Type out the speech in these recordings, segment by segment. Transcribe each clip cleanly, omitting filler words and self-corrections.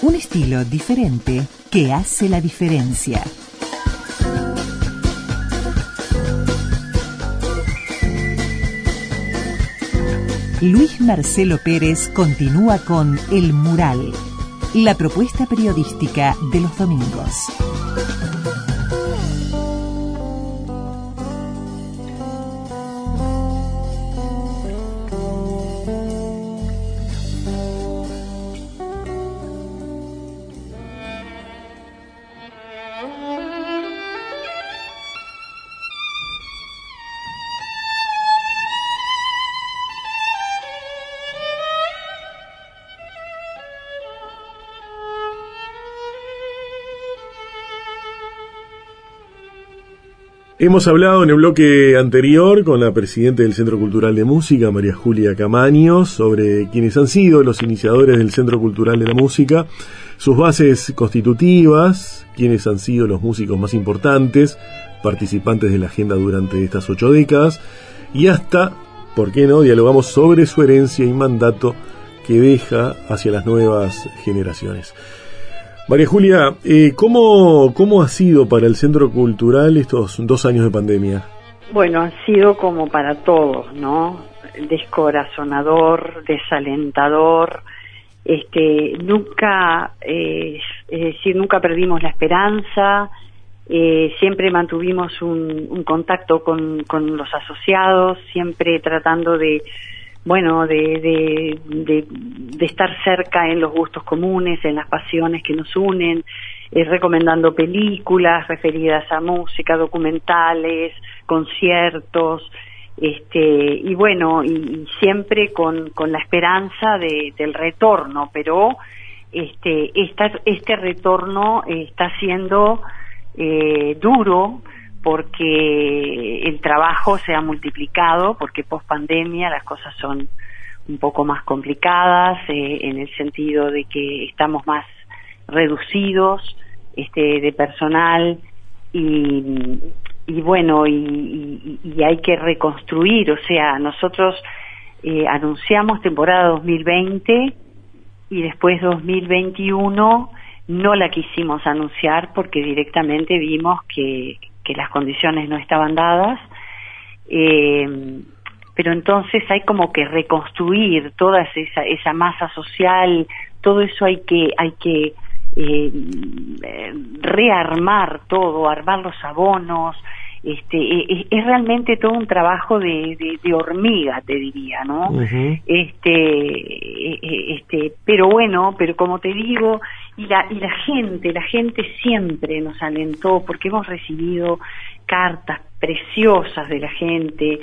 Un estilo diferente que hace la diferencia. Luis Marcelo Pérez continúa con El Mural, la propuesta periodística de los domingos. Hemos hablado en el bloque anterior con la presidenta del Centro Cultural de Música, María Julia Camaño, sobre quienes han sido los iniciadores del Centro Cultural de la Música, sus bases constitutivas, quienes han sido los músicos más importantes, participantes de la agenda durante estas 8 décadas, y hasta, ¿por qué no?, dialogamos sobre su herencia y mandato que deja hacia las nuevas generaciones. María Julia, ¿cómo ha sido para el Centro Cultural estos 2 años de pandemia? Bueno, ha sido como para todos, ¿no? Descorazonador, desalentador. Nunca perdimos la esperanza. Siempre mantuvimos un contacto con los asociados, siempre tratando de estar cerca en los gustos comunes, en las pasiones que nos unen, recomendando películas referidas a música, documentales, conciertos, y siempre con la esperanza del retorno, pero este retorno está siendo duro, porque el trabajo se ha multiplicado, porque post pandemia las cosas son un poco más complicadas, en el sentido de que estamos más reducidos de personal y hay que reconstruir. O sea, nosotros anunciamos temporada 2020 y después 2021 no la quisimos anunciar porque directamente vimos que las condiciones no estaban dadas, pero entonces hay como que reconstruir toda esa masa social, todo eso hay que rearmar todo, armar los abonos. Es realmente todo un trabajo de hormiga, te diría, ¿no? Uh-huh. Pero como te digo, y la gente siempre nos alentó, porque hemos recibido cartas preciosas de la gente,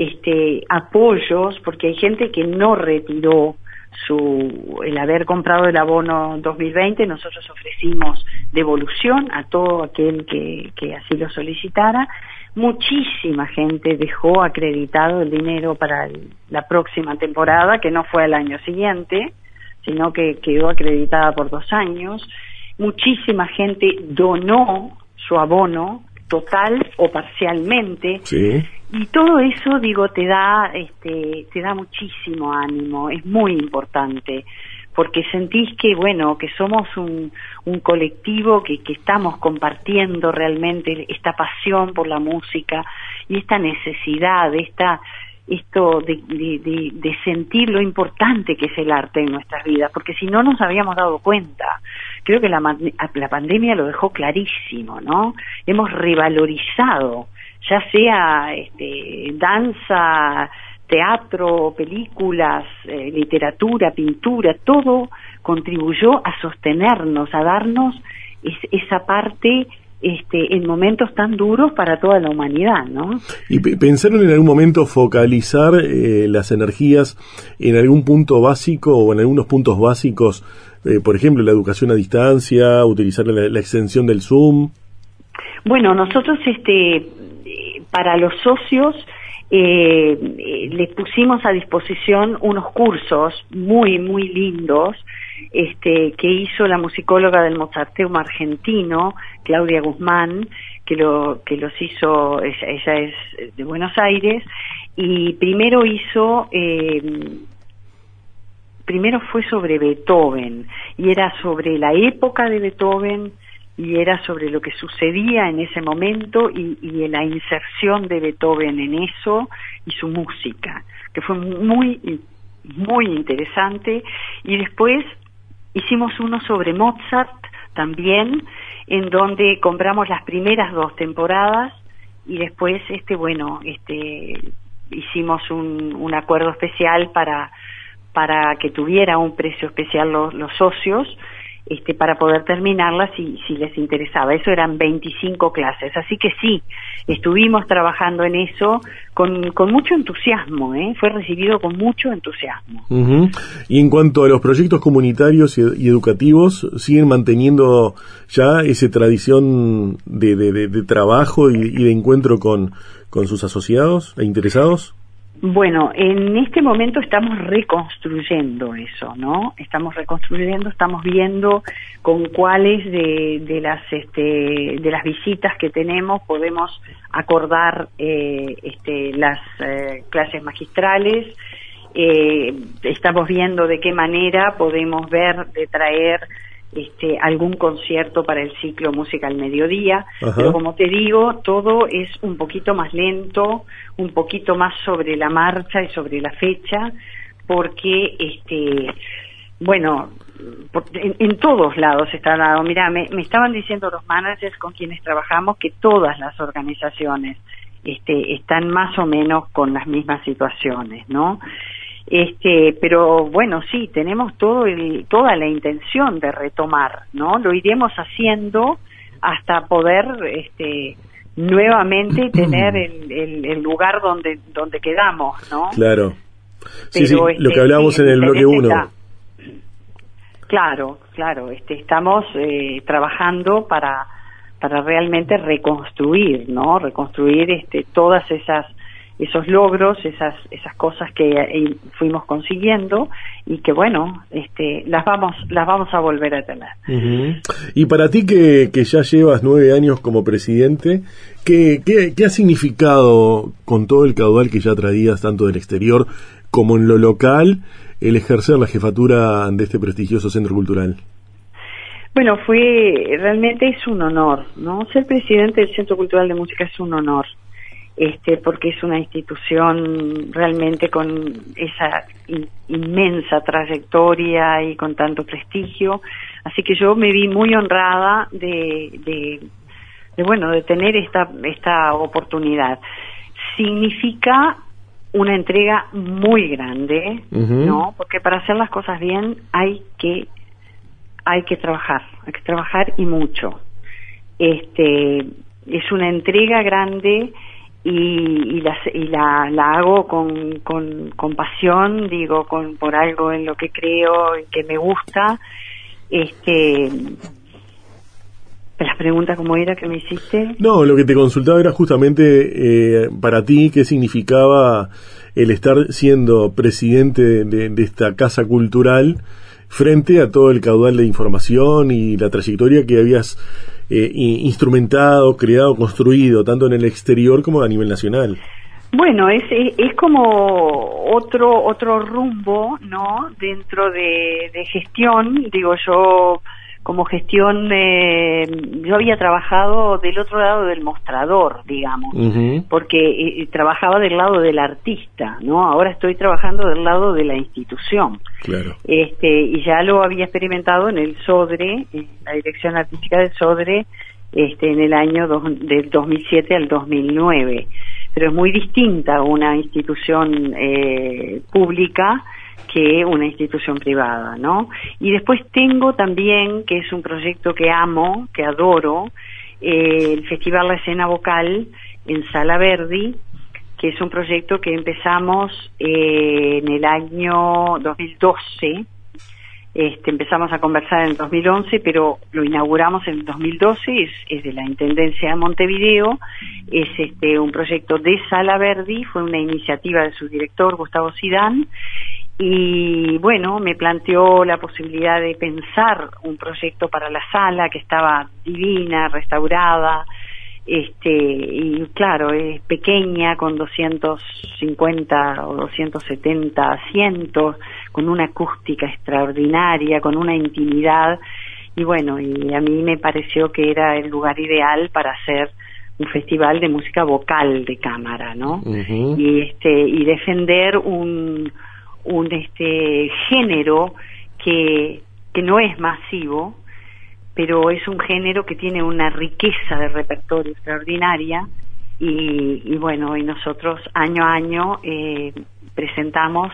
apoyos, porque hay gente que no retiró el haber comprado el abono 2020. Nosotros ofrecimos devolución a todo aquel que así lo solicitara. Muchísima gente dejó acreditado el dinero para la próxima temporada, que no fue al año siguiente, sino que quedó acreditada por 2 años. Muchísima gente donó su abono total o parcialmente. Sí. Y todo eso, digo, te da muchísimo ánimo, es muy importante, porque sentís que somos un colectivo que estamos compartiendo realmente esta pasión por la música y esta necesidad, esto de sentir lo importante que es el arte en nuestras vidas, porque si no nos habíamos dado cuenta. Creo que la pandemia lo dejó clarísimo, ¿no? Hemos revalorizado, ya sea danza, teatro, películas, literatura, pintura, todo contribuyó a sostenernos, a darnos esa parte en momentos tan duros para toda la humanidad, ¿no? ¿Y pensaron en algún momento focalizar las energías en algún punto básico o en algunos puntos básicos, por ejemplo, la educación a distancia, utilizar la extensión del Zoom? Bueno, nosotros para los socios les pusimos a disposición unos cursos muy, muy lindos que hizo la musicóloga del Mozarteum argentino, Claudia Guzmán, que los hizo, ella es de Buenos Aires, y primero primero fue sobre Beethoven, y era sobre la época de Beethoven, y era sobre lo que sucedía en ese momento y la inserción de Beethoven en eso y su música, que fue muy, muy interesante. Y después hicimos uno sobre Mozart también, en donde compramos las primeras 2 temporadas y después hicimos un acuerdo especial para que tuviera un precio especial los socios, para poder terminarlas si les interesaba. Eso eran 25 clases, así que sí, estuvimos trabajando en eso con mucho entusiasmo, fue recibido con mucho entusiasmo. Uh-huh. Y en cuanto a los proyectos comunitarios y educativos, ¿siguen manteniendo ya esa tradición de trabajo y de encuentro con sus asociados e interesados? Bueno, en este momento estamos reconstruyendo eso, ¿no? Estamos viendo con cuáles de las visitas que tenemos podemos acordar las clases magistrales. Estamos viendo de qué manera podemos ver de traer algún concierto para el ciclo Música al Mediodía. Ajá. Pero como te digo, todo es un poquito más lento, un poquito más sobre la marcha y sobre la fecha, porque en todos lados está dado. Mirá, me estaban diciendo los managers con quienes trabajamos que todas las organizaciones están más o menos con las mismas situaciones, ¿no? Pero bueno, sí, tenemos toda la intención de retomar, ¿no? Lo iremos haciendo hasta poder nuevamente tener el lugar donde quedamos, ¿no? Claro. Sí, pero, sí, lo que hablábamos en el bloque 1. Claro, estamos trabajando para realmente reconstruir, ¿no? Reconstruir todas esos logros, esas cosas que fuimos consiguiendo y que bueno, las vamos a volver a tener. Uh-huh. Y para ti que ya llevas 9 años como presidente, ¿qué ha significado con todo el caudal que ya traías tanto del exterior como en lo local el ejercer la jefatura de este prestigioso centro cultural? Bueno, realmente es un honor, ¿no? Ser presidente del Centro Cultural de Música es un honor. Porque es una institución realmente con esa inmensa trayectoria y con tanto prestigio, así que yo me vi muy honrada de tener esta oportunidad. Significa una entrega muy grande, uh-huh. ¿no? Porque para hacer las cosas bien hay que trabajar y mucho. Es una entrega grande y la hago con pasión, digo, por algo en lo que creo y que me gusta. ¿Las preguntas cómo era que me hiciste? No, lo que te consultaba era justamente para ti qué significaba el estar siendo presidente de esta casa cultural frente a todo el caudal de información y la trayectoria que habías instrumentado, creado, construido, tanto en el exterior como a nivel nacional. Bueno, es como otro rumbo, ¿no? Dentro de gestión, digo yo, como gestión, yo había trabajado del otro lado del mostrador, digamos, uh-huh. porque trabajaba del lado del artista, ¿no? Ahora estoy trabajando del lado de la institución. Claro. Y ya lo había experimentado en el SODRE, en la dirección artística del SODRE, en el año del 2007 al 2009. Pero es muy distinta una institución pública que una institución privada, ¿no? Y después tengo también, que es un proyecto que amo, que adoro, el Festival La Escena Vocal en Sala Verdi, que es un proyecto que empezamos en el año 2012. Empezamos a conversar en el 2011, pero lo inauguramos en el 2012, es de la Intendencia de Montevideo, es un proyecto de Sala Verdi, fue una iniciativa de su director, Gustavo Zidane, y bueno, me planteó la posibilidad de pensar un proyecto para la sala que estaba divina, restaurada, y claro, es pequeña, con 250 o 270 asientos, con una acústica extraordinaria, con una intimidad, y bueno, y a mí me pareció que era el lugar ideal para hacer un festival de música vocal de cámara, ¿no? Uh-huh. Y defender un género que no es masivo, pero es un género que tiene una riqueza de repertorio extraordinaria, y bueno, y nosotros año a año presentamos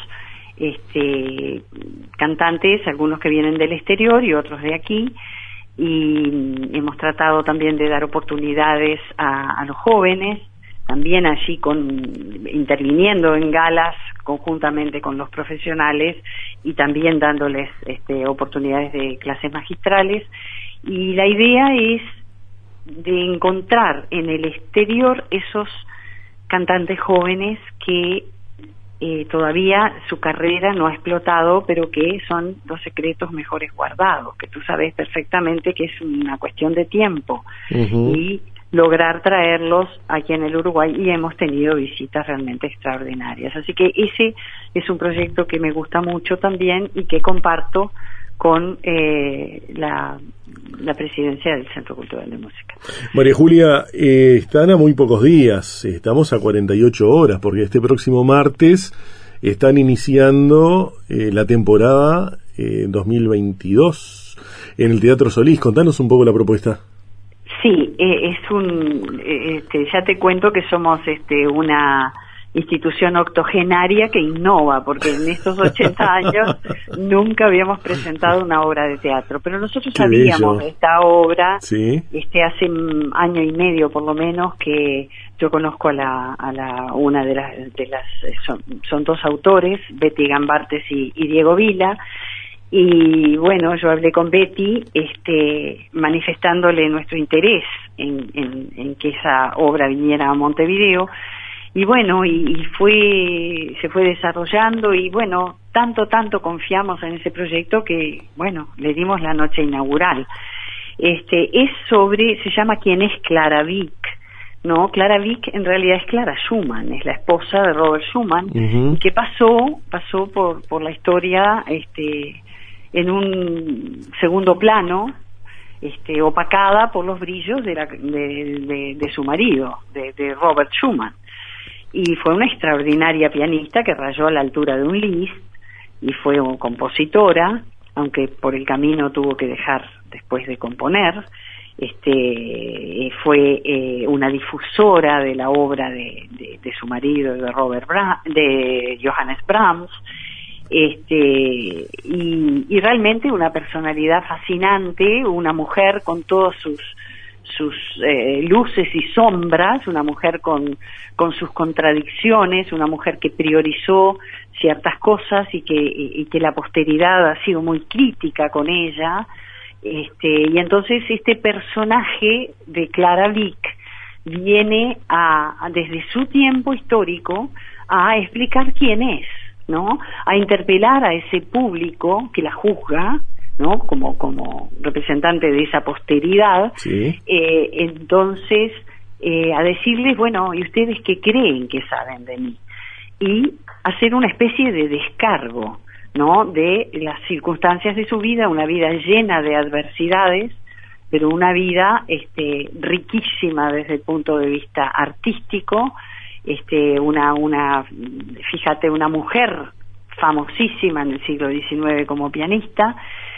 cantantes, algunos que vienen del exterior y otros de aquí, y hemos tratado también de dar oportunidades a los jóvenes, también allí interviniendo en galas conjuntamente con los profesionales, y también dándoles oportunidades de clases magistrales. Y la idea es de encontrar en el exterior esos cantantes jóvenes que todavía su carrera no ha explotado, pero que son los secretos mejores guardados, que tú sabes perfectamente que es una cuestión de tiempo. Uh-huh. Y lograr traerlos aquí en el Uruguay, y hemos tenido visitas realmente extraordinarias. Así que ese es un proyecto que me gusta mucho también y que comparto con la presidencia del Centro Cultural de Música. María Julia, están a muy pocos días, estamos a 48 horas, porque este próximo martes están iniciando la temporada 2022 en el Teatro Solís. Contanos un poco la propuesta. Sí, ya te cuento que somos una institución octogenaria que innova, porque en estos 80 años nunca habíamos presentado una obra de teatro, pero nosotros sabíamos de esta obra. Sí. Hace un año y medio por lo menos que yo conozco a una de las son dos autores, Betty Gambartes y Diego Vila. Y bueno, yo hablé con Betty, manifestándole nuestro interés en que esa obra viniera a Montevideo, y bueno, se fue desarrollando, y bueno, tanto confiamos en ese proyecto que, bueno, le dimos la noche inaugural. Se llama ¿Quién es Clara Wieck? No, Clara Wieck en realidad es Clara Schumann, es la esposa de Robert Schumann, uh-huh. Y que pasó por la historia, en un segundo plano, opacada por los brillos de su marido, de Robert Schumann. Y fue una extraordinaria pianista que rayó a la altura de un Liszt, y fue una compositora, aunque por el camino tuvo que dejar después de componer. Fue una difusora de la obra de su marido, de Johannes Brahms, y realmente una personalidad fascinante, una mujer con todos sus luces y sombras, una mujer con sus contradicciones, una mujer que priorizó ciertas cosas y que la posteridad ha sido muy crítica con ella, y entonces este personaje de Clara Wieck viene desde su tiempo histórico a explicar quién es, ¿no? A interpelar a ese público que la juzga, ¿no? Como representante de esa posteridad. Sí. Entonces, a decirles, bueno, ¿y ustedes qué creen que saben de mí? Y hacer una especie de descargo, ¿no? De las circunstancias de su vida, una vida llena de adversidades, pero una vida riquísima desde el punto de vista artístico, fíjate, una mujer famosísima en el siglo XIX como pianista,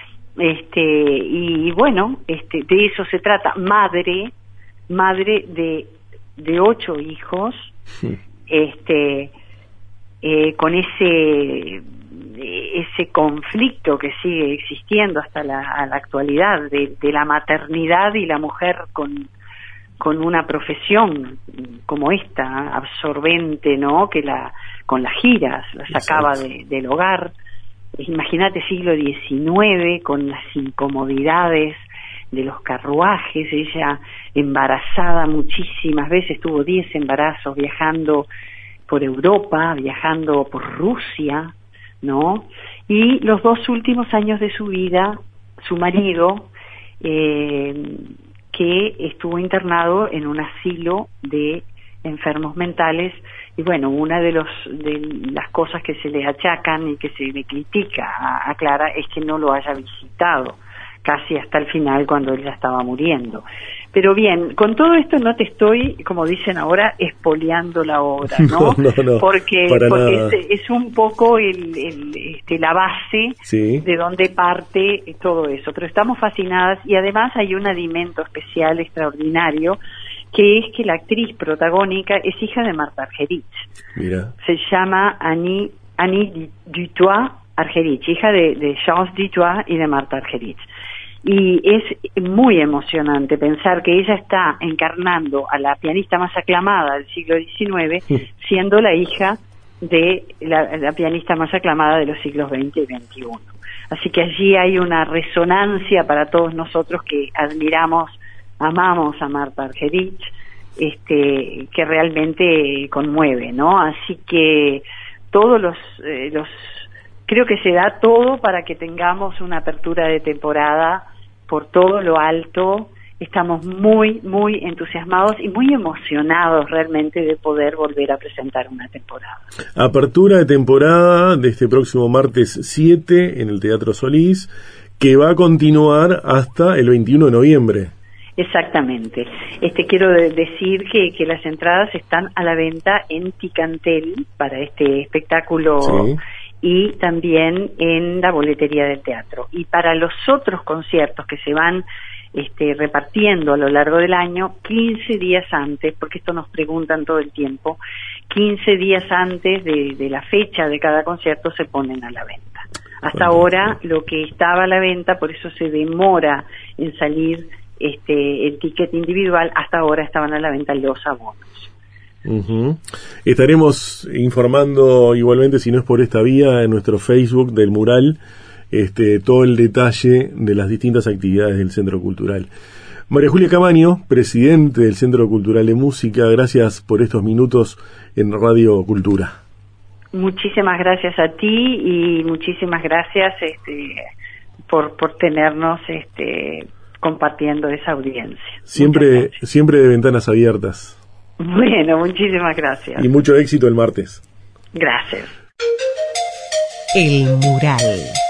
y bueno, de eso se trata, madre de 8 hijos, sí. Con ese conflicto que sigue existiendo hasta la actualidad de la maternidad y la mujer con una profesión como esta, absorbente, ¿no? Que con las giras la sacaba del hogar. Imagínate siglo XIX, con las incomodidades de los carruajes, ella embarazada muchísimas veces, tuvo 10 embarazos, viajando por Europa, viajando por Rusia, ¿no? Y los 2 últimos años de su vida, su marido, que que estuvo internado en un asilo de enfermos mentales. Y bueno, una de las cosas que se le achacan y que se le critica a Clara es que no lo haya visitado casi hasta el final, cuando él ya estaba muriendo. Pero bien, con todo esto no te estoy, como dicen ahora, espoleando la obra, ¿no? No, porque es un poco la base, sí, de donde parte todo eso. Pero estamos fascinadas, y además hay un adimento especial extraordinario, que es que la actriz protagónica es hija de Martha Argerich. Mira. Se llama Annie Dutoit Argerich, hija de Charles Dutoit y de Martha Argerich. Y es muy emocionante pensar que ella está encarnando a la pianista más aclamada del siglo XIX, siendo la hija de la pianista más aclamada de los siglos XX y XXI. Así que allí hay una resonancia para todos nosotros que amamos a Martha Argerich, que realmente conmueve, ¿no? Así que todos creo que se da todo para que tengamos una apertura de temporada por todo lo alto. Estamos muy, muy entusiasmados y muy emocionados realmente de poder volver a presentar una temporada. Apertura de temporada de este próximo martes 7 en el Teatro Solís, que va a continuar hasta el 21 de noviembre. Exactamente. Quiero decir que las entradas están a la venta en Ticantel para este espectáculo, sí, y también en la boletería del teatro. Y para los otros conciertos que se van repartiendo a lo largo del año, 15 días antes, porque esto nos preguntan todo el tiempo, 15 días antes de la fecha de cada concierto se ponen a la venta. Hasta ahora lo que estaba a la venta, por eso se demora en salir el ticket individual, hasta ahora estaban a la venta los abonos. Uh-huh. Estaremos informando igualmente, si no es por esta vía, en nuestro Facebook del mural, todo el detalle de las distintas actividades del Centro Cultural. María Julia Camaño, presidente del Centro Cultural de Música, gracias por estos minutos en Radio Cultura. Muchísimas gracias a ti y muchísimas gracias por tenernos compartiendo esa audiencia. Siempre de ventanas abiertas. Bueno, muchísimas gracias. Y mucho éxito el martes. Gracias. El mural.